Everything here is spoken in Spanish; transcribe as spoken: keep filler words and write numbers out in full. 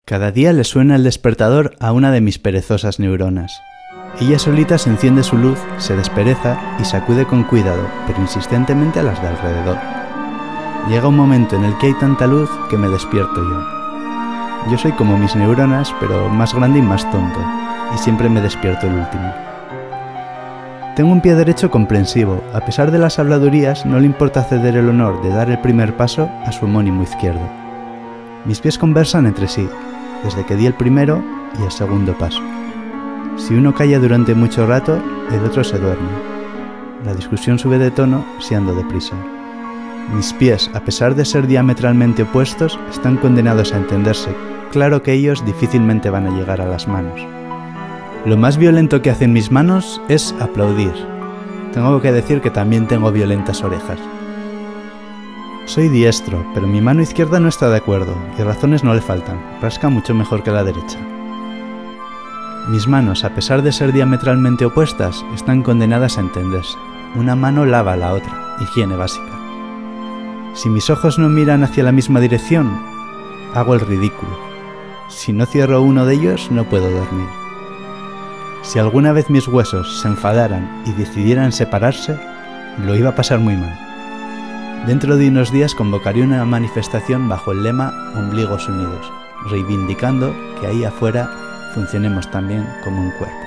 Cada día le suena el despertador a una de mis perezosas neuronas. Ella solita se enciende su luz, se despereza y sacude con cuidado, pero insistentemente a las de alrededor. Llega un momento en el que hay tanta luz que me despierto yo. Yo soy como mis neuronas, pero más grande y más tonto, y siempre me despierto el último. Tengo un pie derecho comprensivo. A pesar de las habladurías, no le importa ceder el honor de dar el primer paso a su homónimo izquierdo. Mis pies conversan entre sí, desde que di el primero y el segundo paso. Si uno calla durante mucho rato, el otro se duerme. La discusión sube de tono si ando deprisa. Mis pies, a pesar de ser diametralmente opuestos, están condenados a entenderse. Claro que ellos difícilmente van a llegar a las manos. Lo más violento que hacen mis manos es aplaudir. Tengo que decir que también tengo violentas orejas. Soy diestro, pero mi mano izquierda no está de acuerdo, y razones no le faltan. Rasca mucho mejor que la derecha. Mis manos, a pesar de ser diametralmente opuestas, están condenadas a entenderse. Una mano lava a la otra, higiene básica. Si mis ojos no miran hacia la misma dirección, hago el ridículo. Si no cierro uno de ellos, no puedo dormir. Si alguna vez mis huesos se enfadaran y decidieran separarse, lo iba a pasar muy mal. Dentro de unos días convocaré una manifestación bajo el lema Ombligos Unidos, reivindicando que ahí afuera funcionemos también como un cuerpo.